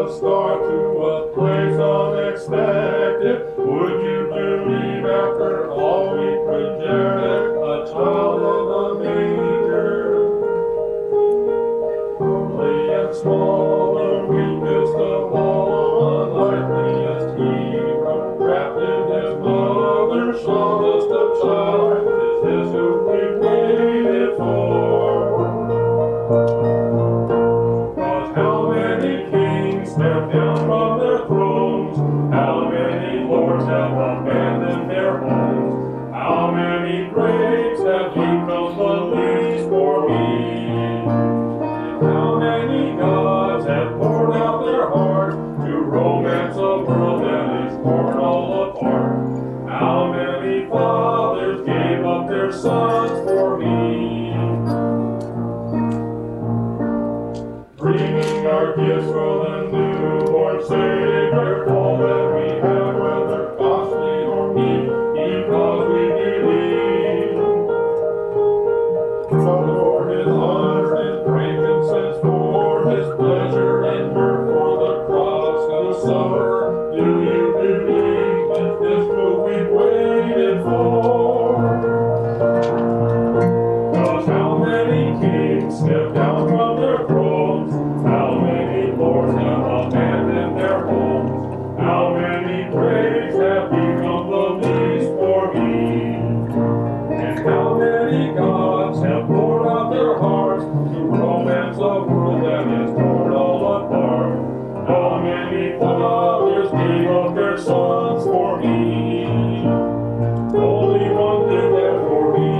a star to a place unexpected. Would you believe after all we projected, a child in a manger? Lonely and small, the weakest of all, unlikeliest hero, wrapped in his mother's shawl, just a child. Is this who we waited for? 'Cause how many kings stepped down from their thrones? How many lords have abandoned their homes? How many graves have become the least for me? How many gods have poured out their heart to romance a world that is torn all apart? How many fathers gave up their sons for me? Bringing our gifts for the newborn Savior, all that we have, whether costly or meek, because we believe. Trouble for his honor and frankincense for his pleasure and mirth for the cross to suffer. Do you believe that this will we waited for? 'Cause how many kings stepped down from their thrones? How many lords have abandoned their homes? How many graves have become the least for me? And how many gods have poured out their hearts to romance a world that is torn all apart? How many fathers gave up their sons for me? Only one did that for me.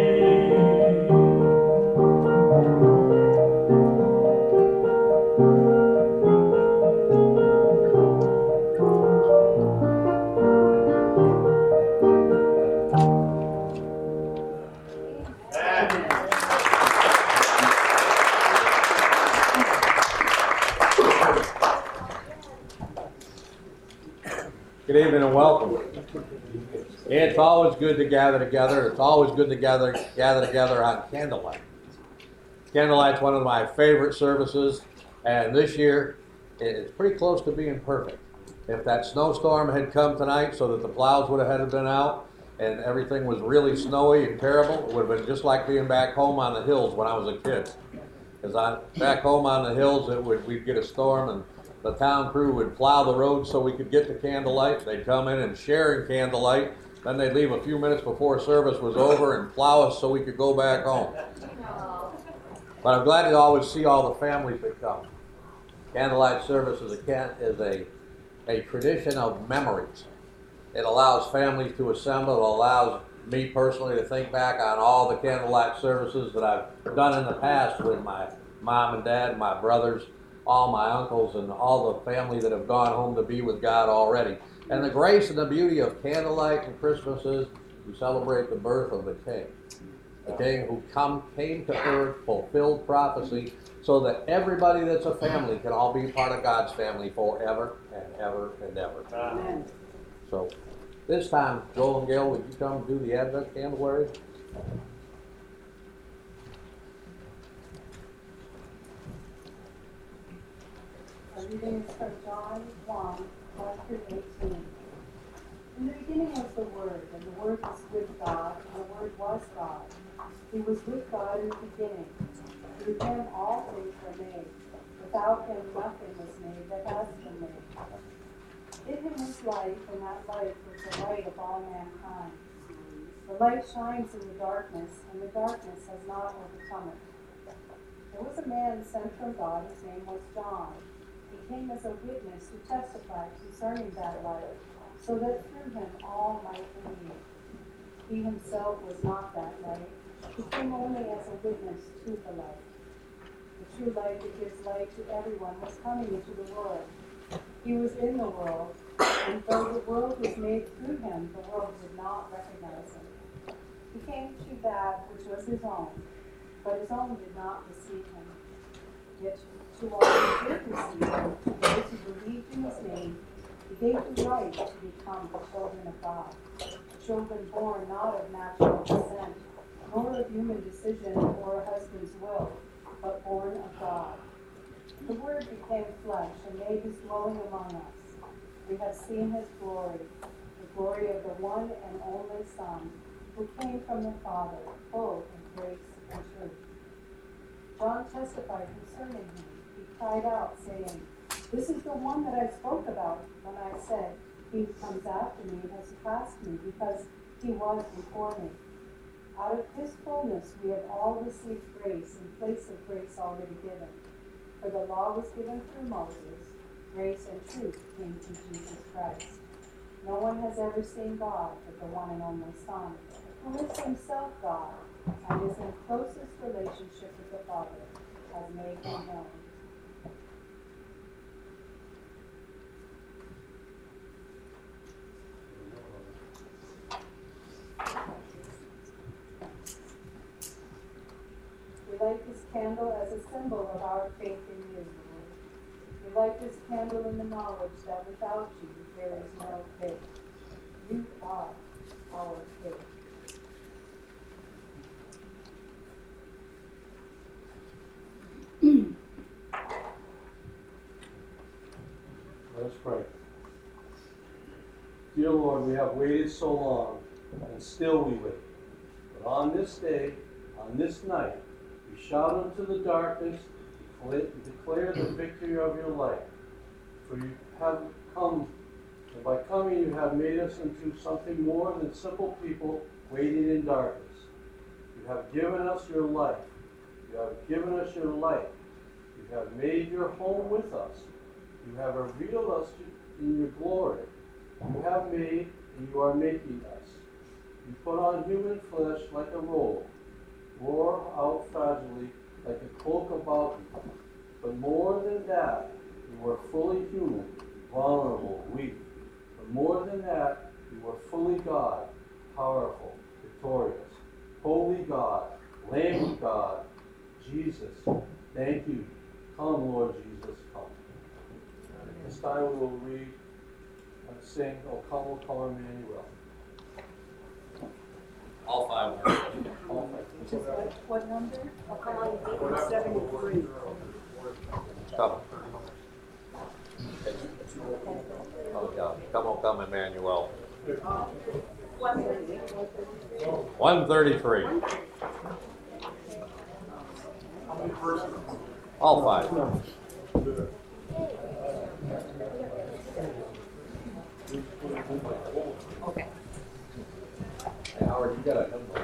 Good evening and welcome. It's always good to gather together. It's always good to gather together on candlelight. Candlelight's one of my favorite services, and this year it's pretty close to being perfect. If that snowstorm had come tonight so that the plows would have been out and everything was really snowy and terrible, it would have been just like being back home on the hills when I was a kid. Because back home on the hills, we'd get a storm and the town crew would plow the road so we could get to candlelight. They'd come in and share in candlelight. Then they'd leave a few minutes before service was over and plow us so we could go back home. But I'm glad to always see all the families that come. Candlelight service is a tradition of memories. It allows families to assemble. It allows me personally to think back on all the candlelight services that I've done in the past with my mom and dad, my brothers, all my uncles, and all the family that have gone home to be with God already. And the grace and the beauty of candlelight and Christmas is to celebrate the birth of the King. The King who came to earth, fulfilled prophecy, so that everybody that's a family can all be part of God's family forever and ever and ever. Amen. So this time, Joel and Gail, would you come do the Advent Candleary? The reading is from John 1 through 18. In the beginning was the Word, and the Word was with God, and the Word was God. He was with God in the beginning. Through him all things were made. Without him nothing was made that has been made. In him was life, and that life was the light of all mankind. The light shines in the darkness, and the darkness has not overcome it. There was a man sent from God, his name was John. He came as a witness to testify concerning that light, so that through him all might believe. He himself was not that light. He came only as a witness to the light. The true light that gives light to everyone was coming into the world. He was in the world, and though the world was made through him, the world did not recognize him. He came to that which was his own, but his own did not receive him. Yet to all who did receive him, to those who believed in his name, he gave the right to become the children of God, children born not of natural descent, nor of human decision or a husband's will, but born of God. The Word became flesh and made his dwelling among us. We have seen his glory, the glory of the one and only Son, who came from the Father, full of grace and truth. John testified concerning him. He cried out, saying, "This is the one that I spoke about when I said, 'He who comes after me has passed me, because he was before me.' Out of his fullness we have all received grace in place of grace already given. For the law was given through Moses, grace and truth came through Jesus Christ. No one has ever seen God but the one and only Son, who is himself God and is in closest relationship with the Father, has made him known." We light this candle as a symbol of our faith in you, Lord. We light this candle in the knowledge that without you there is no faith. You are our faith. Let us pray. Dear Lord, we have waited so long, and still we wait. But on this day, on this night, we shout into the darkness, declare the victory of your light. For you have come, and by coming you have made us into something more than simple people waiting in darkness. You have given us your life. You have given us your light. You have made your home with us. You have revealed us in your glory. You have made and you are making us. You put on human flesh like a robe, wore out fragilely like a cloak about you. But more than that, you were fully human, vulnerable, weak. But more than that, you were fully God, powerful, victorious. Holy God, Lamb of God, Jesus, thank you. Come, Lord Jesus, come. This time we will read and sing, O come, Emmanuel. All five. All five. Which is what number? Come on, 73. Come. Oh, yeah. Come, Emmanuel. 133. All five. Okay. Hey, Howard, you got a number.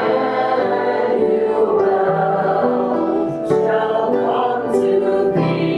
Shall come to thee.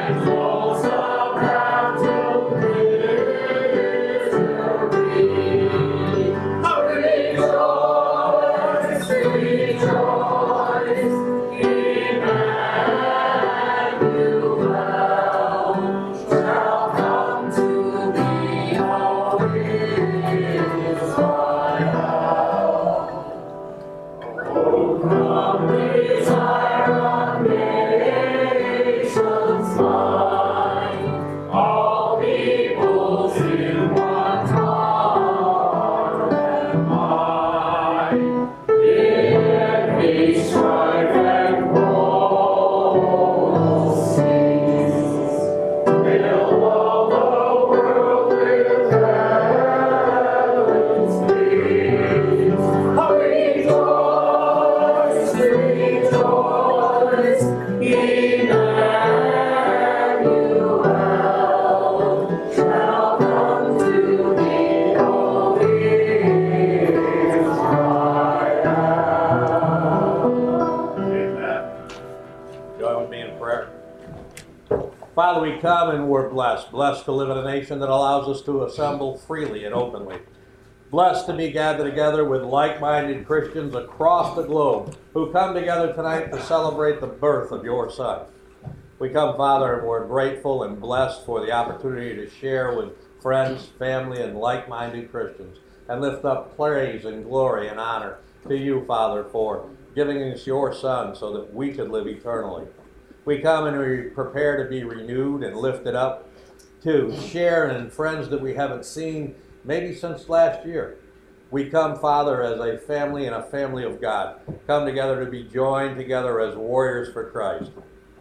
Father, we come and we're blessed. Blessed to live in a nation that allows us to assemble freely and openly. Blessed to be gathered together with like-minded Christians across the globe who come together tonight to celebrate the birth of your Son. We come, Father, and we're grateful and blessed for the opportunity to share with friends, family, and like-minded Christians and lift up praise and glory and honor to you, Father, for giving us your Son so that we could live eternally. We come and we prepare to be renewed and lifted up to share in friends that we haven't seen maybe since last year. We come, Father, as a family and a family of God, come together to be joined together as warriors for Christ.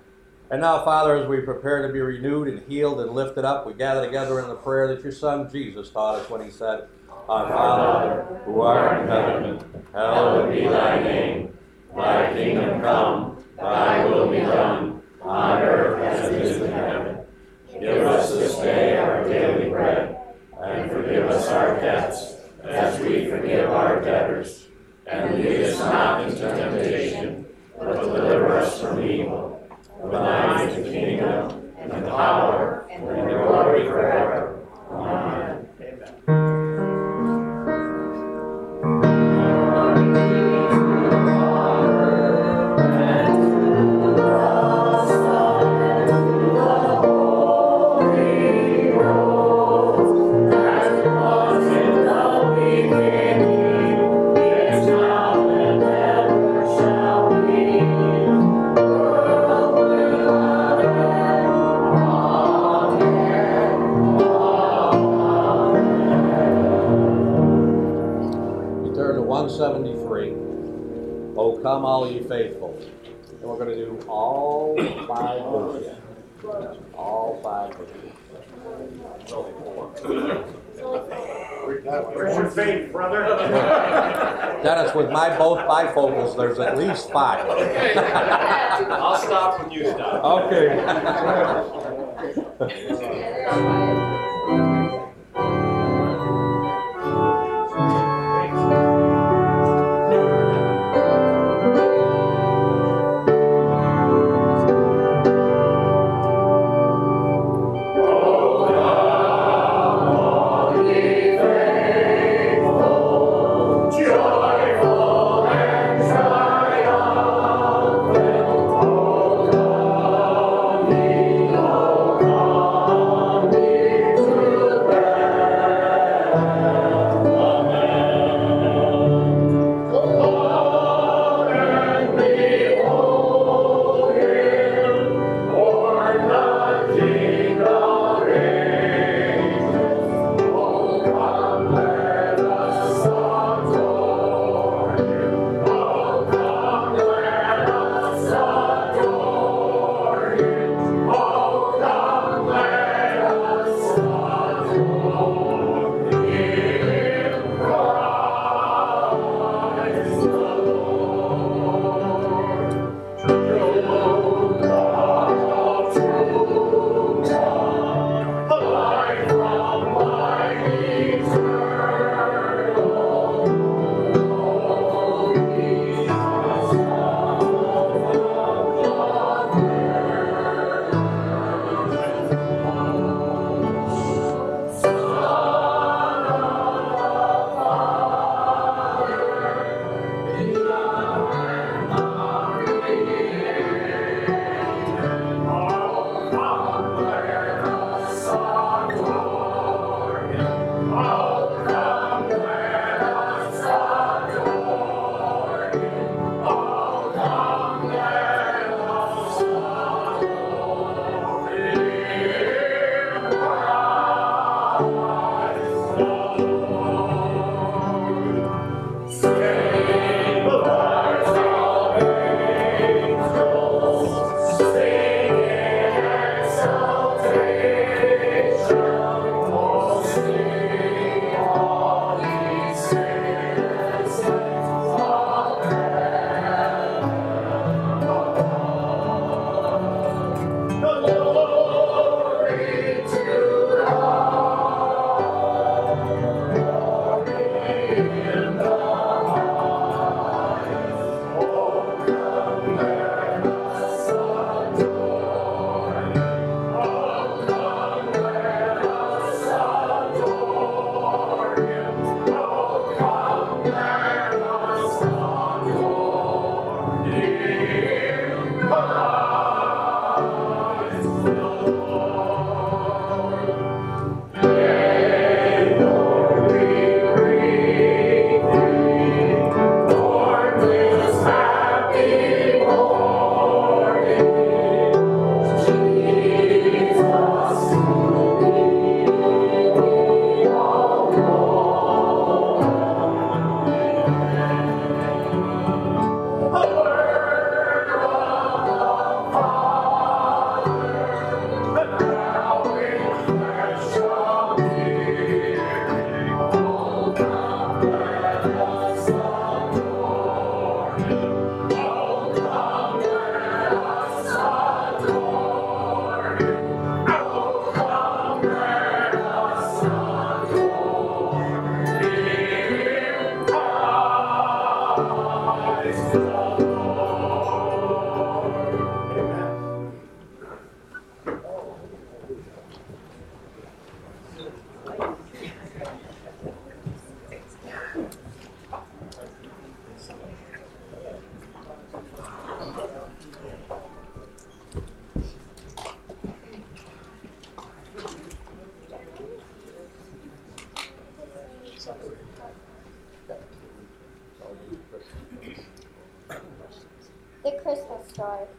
And now, Father, as we prepare to be renewed and healed and lifted up, we gather together in the prayer that your Son Jesus taught us when he said, Our Father, who art in heaven, hallowed be thy name. Thy kingdom come, thy will be done, on earth as it is in heaven. Give us this day our daily bread, and forgive us our debts, as we forgive our debtors. And lead us not into temptation, but deliver us from evil. For thine is the kingdom, and the power, and the glory forever. Amen. Oh, come all ye faithful. And we're going to do all 5 verses. All 5 verses. Where's your faith, brother? Dennis, with my both bifocals, there's at least 5. I'll stop when you stop. Okay.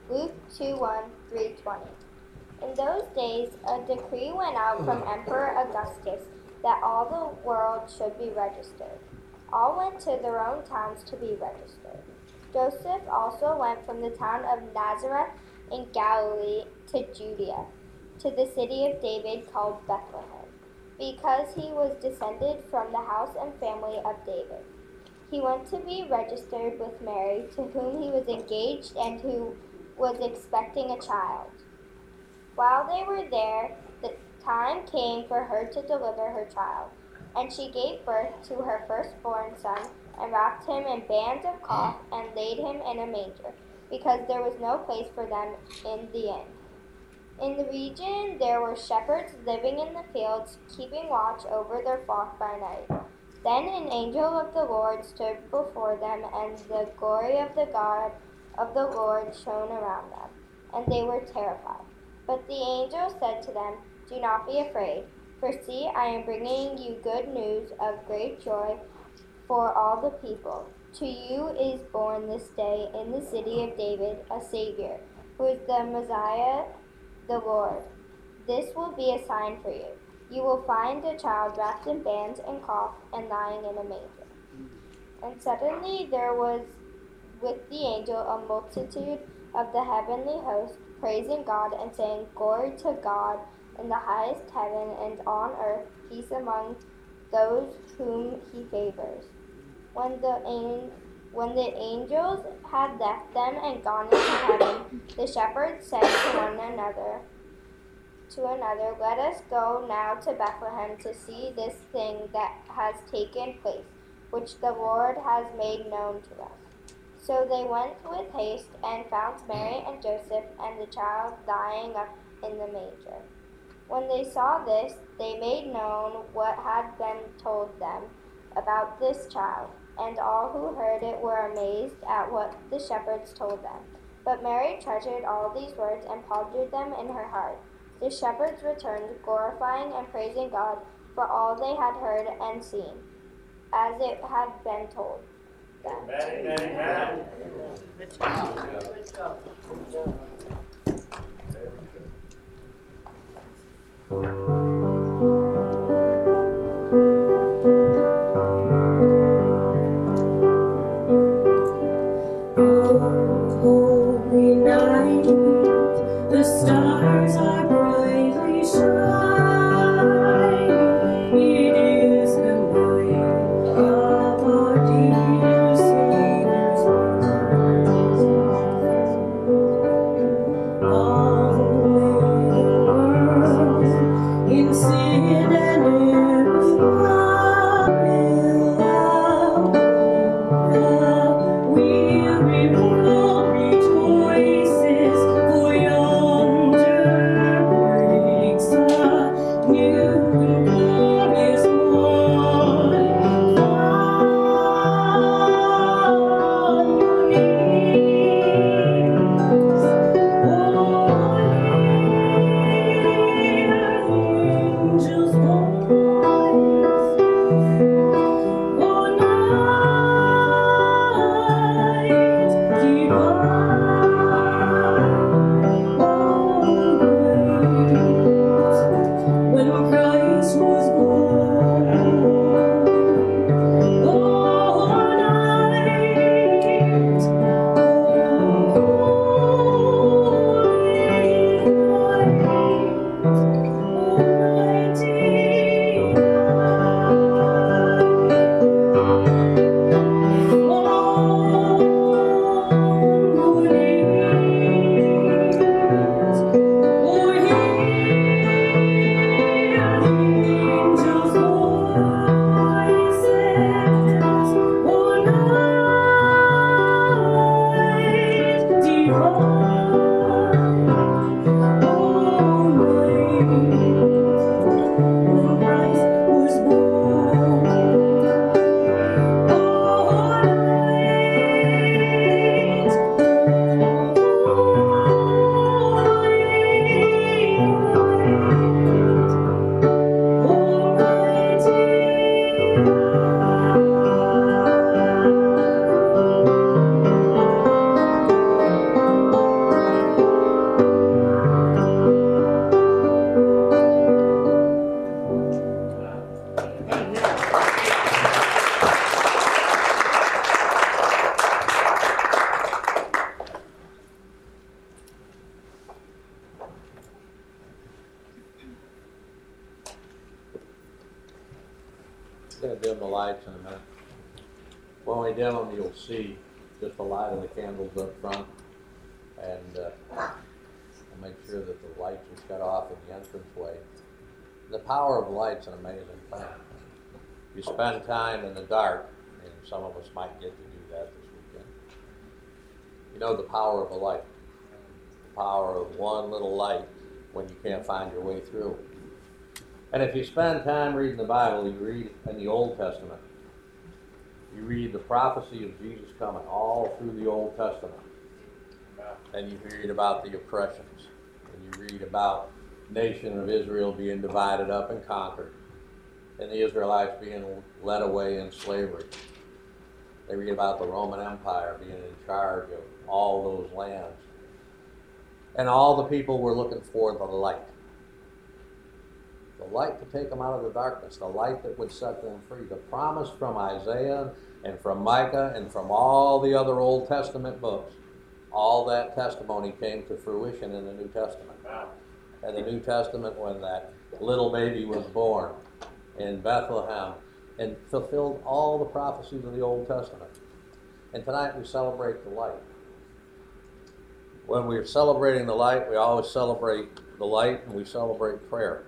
Luke 2:1-3:20. In those days, a decree went out from Emperor Augustus that all the world should be registered. All went to their own towns to be registered. Joseph also went from the town of Nazareth in Galilee to Judea, to the city of David called Bethlehem, because he was descended from the house and family of David. He went to be registered with Mary, to whom he was engaged and who was expecting a child. While they were there, the time came for her to deliver her child, and she gave birth to her firstborn son, and wrapped him in bands of cloth, and laid him in a manger, because there was no place for them in the inn. In the region there were shepherds living in the fields, keeping watch over their flock by night. Then an angel of the Lord stood before them, and the glory of the God of the Lord shone around them, and they were terrified. But the angel said to them, "Do not be afraid, for see, I am bringing you good news of great joy for all the people. To you is born this day in the city of David a Savior, who is the Messiah, the Lord. This will be a sign for you. You will find a child wrapped in bands and cloth and lying in a manger." And suddenly there was with the angel a multitude of the heavenly host, praising God and saying, "Glory to God in the highest heaven, and on earth peace among those whom he favors." When the angels had left them and gone into heaven, the shepherds said to another, "Let us go now to Bethlehem to see this thing that has taken place, which the Lord has made known to us." So they went with haste and found Mary and Joseph and the child lying up in the manger. When they saw this, they made known what had been told them about this child, and all who heard it were amazed at what the shepherds told them. But Mary treasured all these words and pondered them in her heart. The shepherds returned, glorifying and praising God for all they had heard and seen, as it had been told them. Amen, amen. Holy night, the stars are brightly shining. It is the night of our dear Savior's birth. All the world Gonna dim the lights in a minute. When we dim them, you'll see just the light of the candles up front, and we'll make sure that the lights are shut off in the entranceway. The power of light's an amazing thing. You spend time in the dark, and some of us might get to do that this weekend. You know the power of a light, the power of one little light when you can't find your way through. And if you spend time reading the Bible, you read in the Old Testament, you read the prophecy of Jesus coming all through the Old Testament. And you read about the oppressions, and you read about the nation of Israel being divided up and conquered, and the Israelites being led away in slavery. They read about the Roman Empire being in charge of all those lands. And all the people were looking for the light. The light to take them out of the darkness, the light that would set them free. The promise from Isaiah and from Micah and from all the other Old Testament books, all that testimony came to fruition in the New Testament. And the New Testament, when that little baby was born in Bethlehem, and fulfilled all the prophecies of the Old Testament. And tonight we celebrate the light. When we're celebrating the light, we always celebrate the light and we celebrate prayer.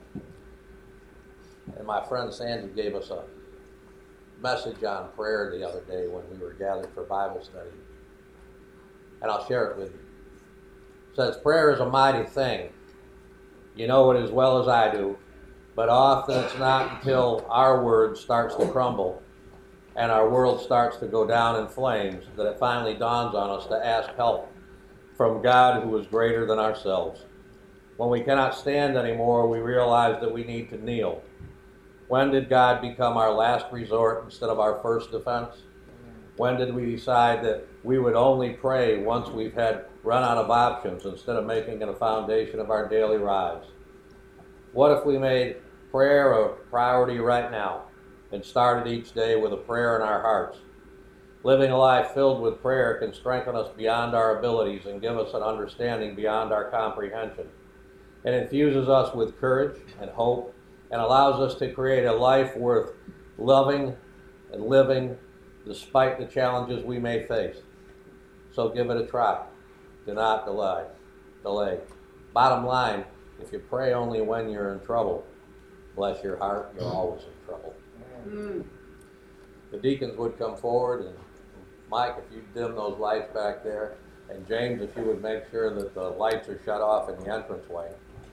And my friend Sandy gave us a message on prayer the other day when we were gathered for Bible study. And I'll share it with you. It says, prayer is a mighty thing. You know it as well as I do. But often it's not until our word starts to crumble and our world starts to go down in flames that it finally dawns on us to ask help from God who is greater than ourselves. When we cannot stand anymore, we realize that we need to kneel. When did God become our last resort instead of our first defense? When did we decide that we would only pray once we've had run out of options instead of making it a foundation of our daily lives? What if we made prayer a priority right now and started each day with a prayer in our hearts? Living a life filled with prayer can strengthen us beyond our abilities and give us an understanding beyond our comprehension. It infuses us with courage and hope and allows us to create a life worth loving and living despite the challenges we may face. So give it a try. Do not delay. Bottom line, if you pray only when you're in trouble, bless your heart, you're always in trouble. The deacons would come forward, and Mike, if you'd dim those lights back there, and James, if you would make sure that the lights are shut off in the entranceway.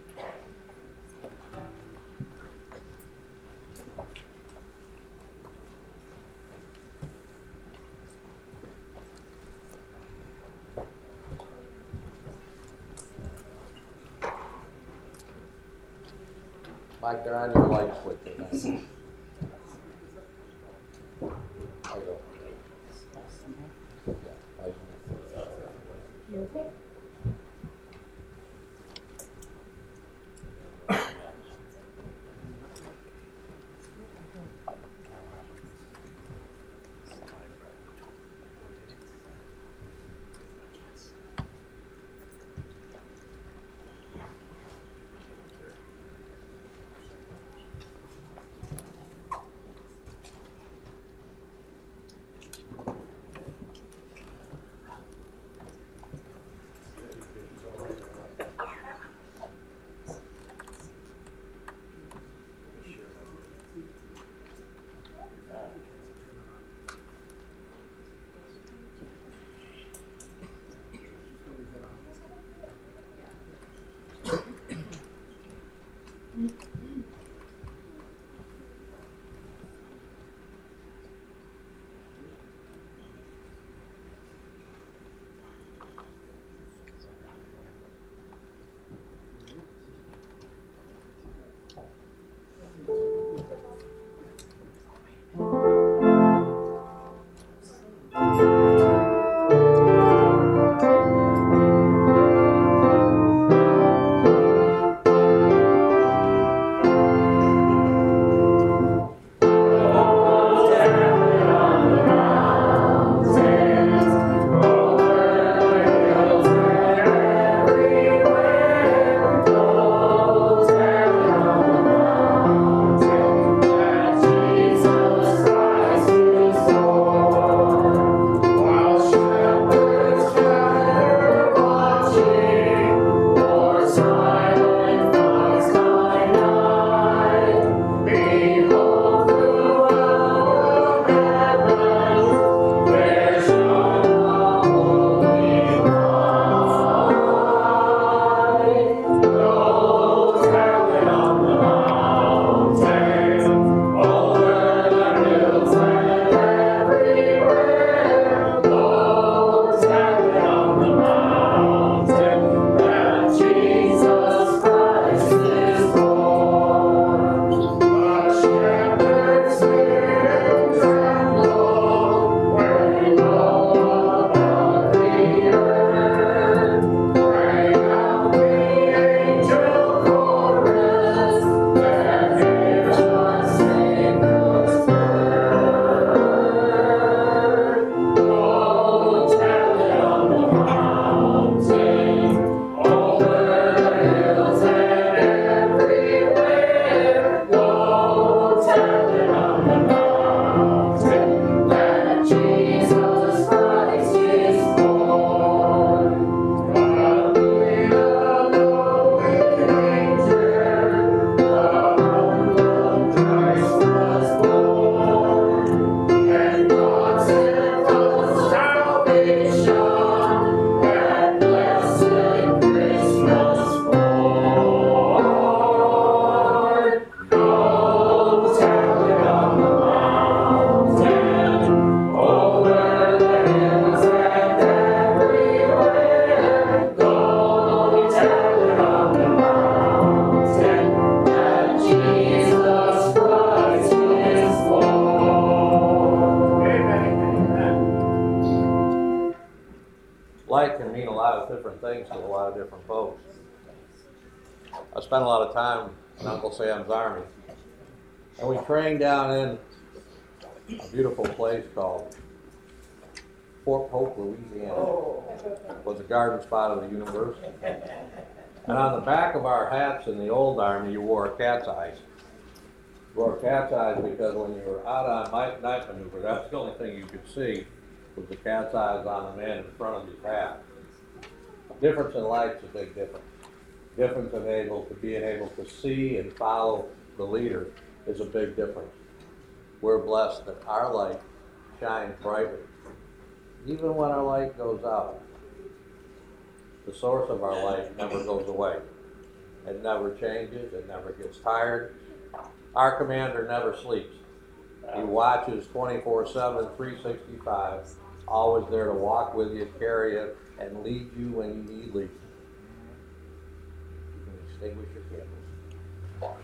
Mike, they're on your light switch. There you go. You okay? different folks. I spent a lot of time in Uncle Sam's Army, and we trained down in a beautiful place called Fort Polk, Louisiana. It was a garden spot of the university. And on the back of our hats in the old Army, you wore cat's eyes. You wore cat's eyes because when you were out on night maneuver, that's the only thing you could see was the cat's eyes on the man in front of his hat. Difference in light's a big difference. Difference in being able to see and follow the leader is a big difference. We're blessed that our light shines brightly. Even when our light goes out, the source of our light never goes away. It never changes, it never gets tired. Our commander never sleeps. He watches 24/7, 365, always there to walk with you, carry you, and lead you when you need leading. You can extinguish your candles.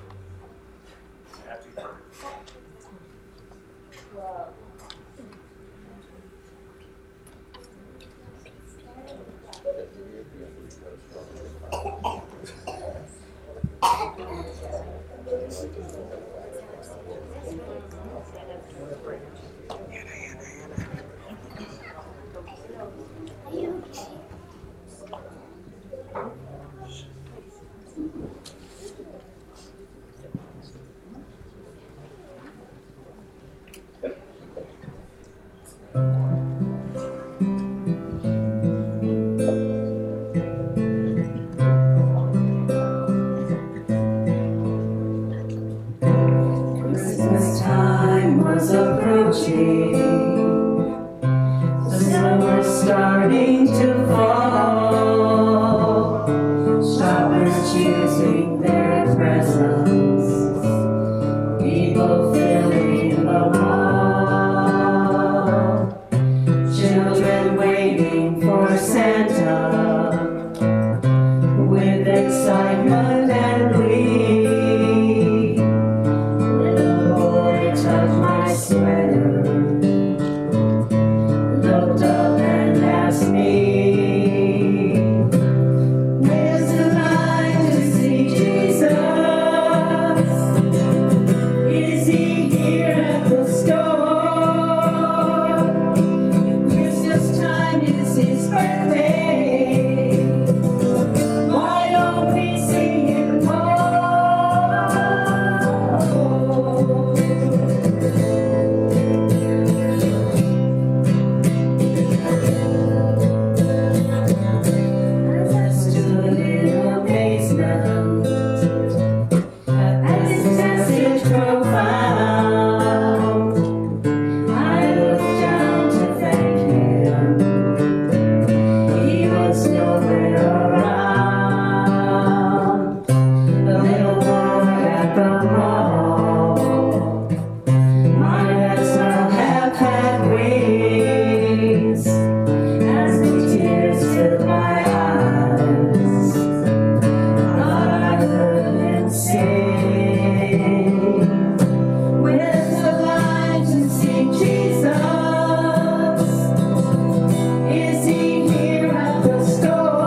Christmas time was approaching. The summer starting to fall. Shoppers choosing their presents. People filling the mall. Children waiting for Santa with excitement and glee. Touched my sweater, looked up and asked me, where's the line to see Jesus? Is he here at the store? Christmas time is his birthday. Why don't we see him more?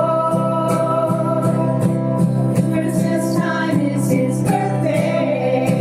His birthday.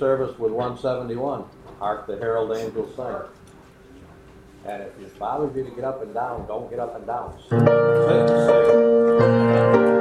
service with 171, Hark the Herald Angels Sing. And if it bothers you to get up and down, don't get up and down. Sit and sing.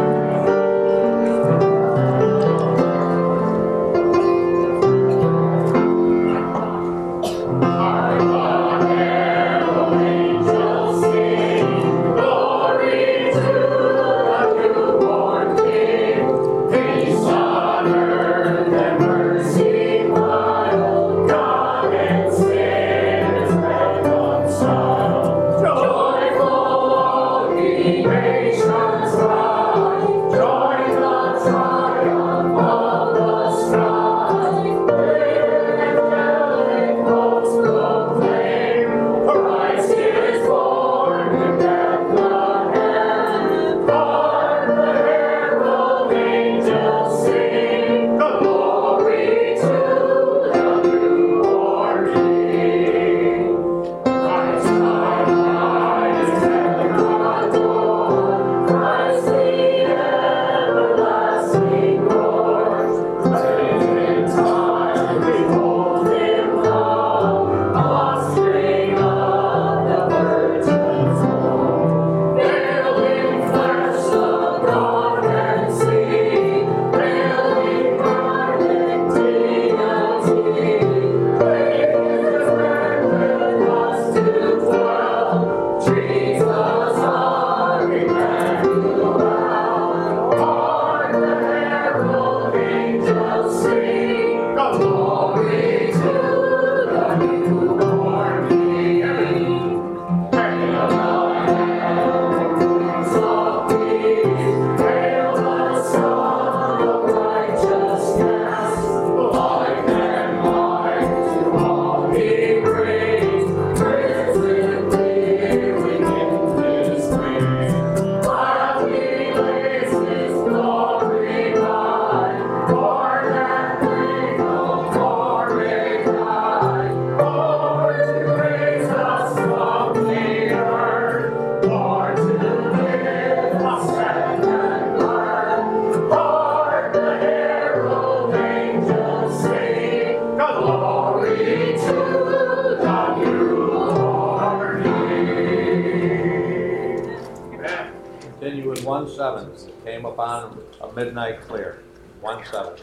Continue with 1-7. It came upon a midnight clear. 1-7.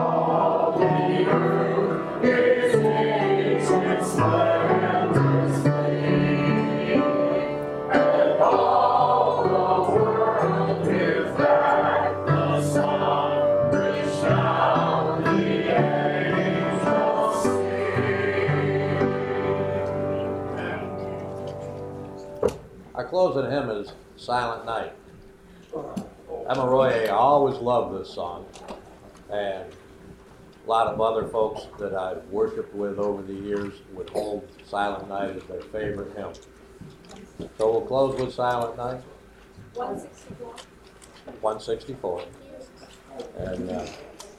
His name is splendor. Our closing hymn is Silent Night. Emma Roye, I always loved this song, and a lot of other folks that I've worshiped with over the years would hold Silent Night as their favorite hymn. So we'll close with Silent Night. 164. 164. And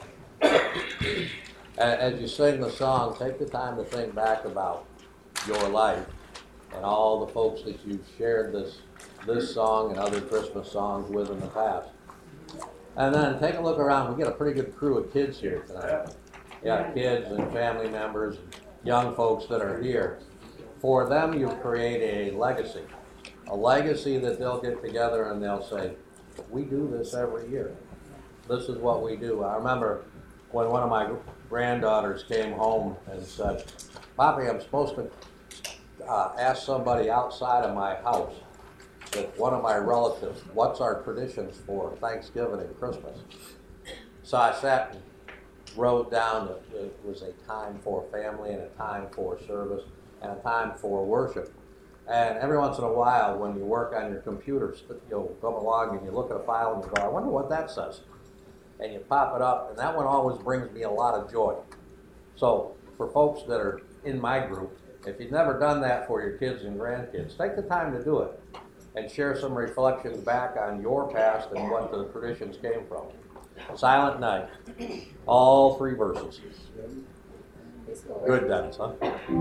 as you sing the song, take the time to think back about your life and all the folks that you've shared this song and other Christmas songs with in the past. And then take a look around. We get a pretty good crew of kids here tonight. Yeah, kids and family members and young folks that are here. For them, you create a legacy that they'll get together and they'll say, we do this every year. This is what we do. I remember when one of my granddaughters came home and said, Poppy, I'm supposed to ask somebody outside of my house, that one of my relatives, what's our traditions for Thanksgiving and Christmas? So I sat and wrote down that it was a time for family and a time for service and a time for worship. And every once in a while, when you work on your computer, you'll come along and you look at a file and you go, I wonder what that says. And you pop it up, and that one always brings me a lot of joy. So for folks that are in my group, if you've never done that for your kids and grandkids, take the time to do it and share some reflections back on your past and what the traditions came from. Silent Night, all 3 verses. Good, Dennis, huh?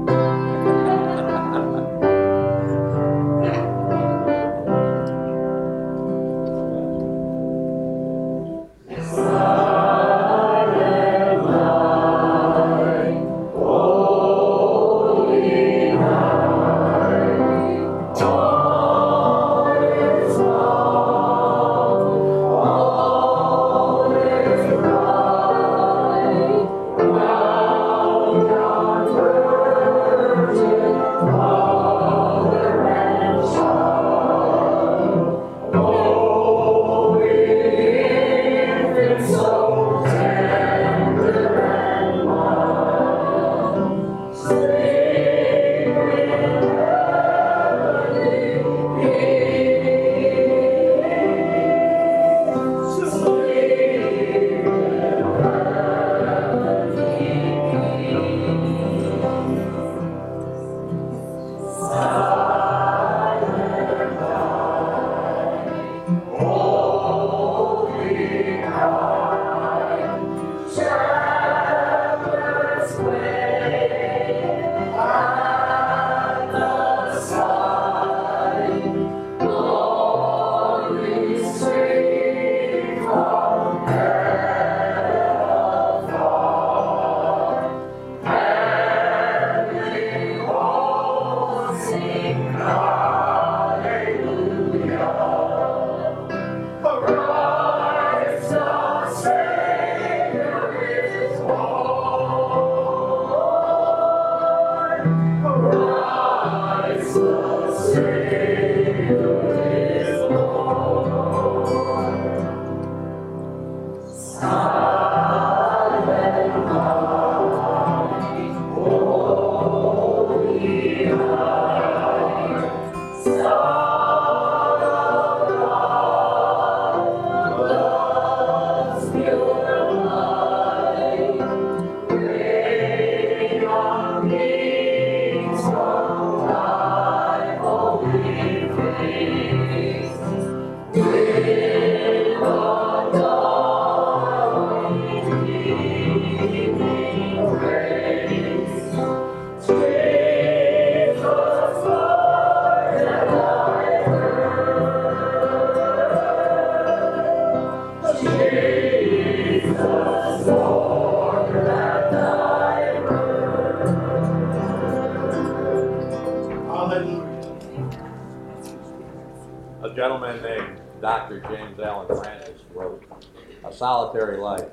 A gentleman named Dr. James Allen Francis wrote A Solitary Life.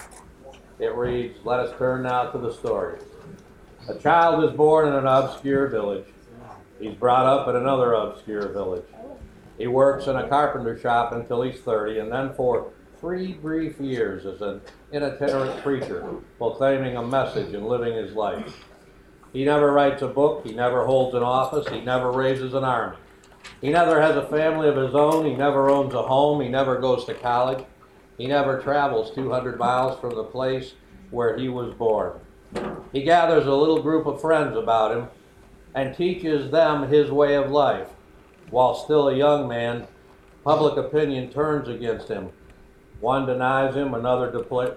It reads, let us turn now to the story. A child is born in an obscure village. He's brought up in another obscure village. He works in a carpenter shop until he's 30, and then for 3 brief years as an itinerant preacher, proclaiming a message and living his life. He never writes a book, he never holds an office, he never raises an army. He never has a family of his own. He never owns a home. He never goes to college. He never travels 200 miles from the place where he was born. He gathers a little group of friends about him and teaches them his way of life. While still a young man, public opinion turns against him. One denies him, another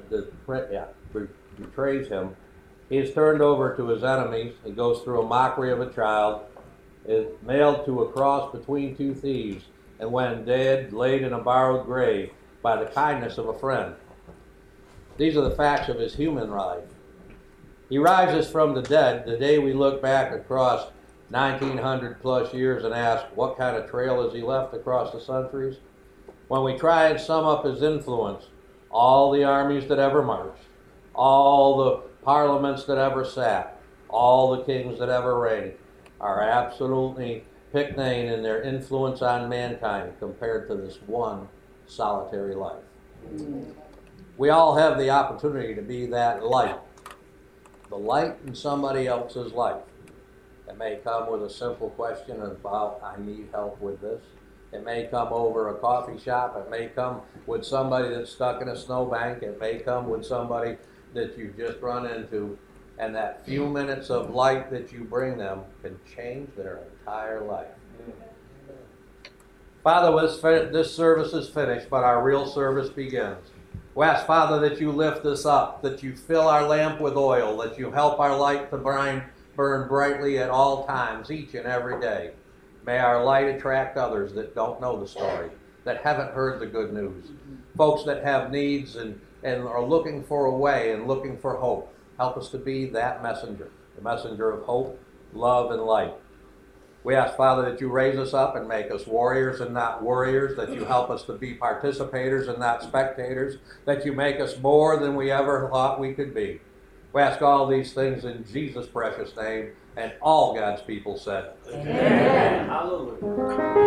betrays him. He is turned over to his enemies. He goes through a mockery of a child, is nailed to a cross between two thieves, and when dead, laid in a borrowed grave by the kindness of a friend. These are the facts of his human life. He rises from the dead the day we look back across 1900 plus years and ask, what kind of trail has he left across the centuries? When we try and sum up his influence, all the armies that ever marched, all the parliaments that ever sat, all the kings that ever reigned, are absolutely picayune in their influence on mankind compared to this one solitary life. We all have the opportunity to be that light, the light in somebody else's life. It may come with a simple question about, I need help with this. It may come over a coffee shop. It may come with somebody that's stuck in a snowbank. It may come with somebody that you've just run into. And that few minutes of light that you bring them can change their entire life. Father, this service is finished, but our real service begins. We ask, Father, that you lift us up, that you fill our lamp with oil, that you help our light to burn brightly at all times, each and every day. May our light attract others that don't know the story, that haven't heard the good news, folks that have needs and are looking for a way and looking for hope. Help us to be that messenger, the messenger of hope, love, and light. We ask, Father, that you raise us up and make us warriors and not worriers, that you help us to be participators and not spectators, that you make us more than we ever thought we could be. We ask all these things in Jesus' precious name, and all God's people said, Amen. Hallelujah.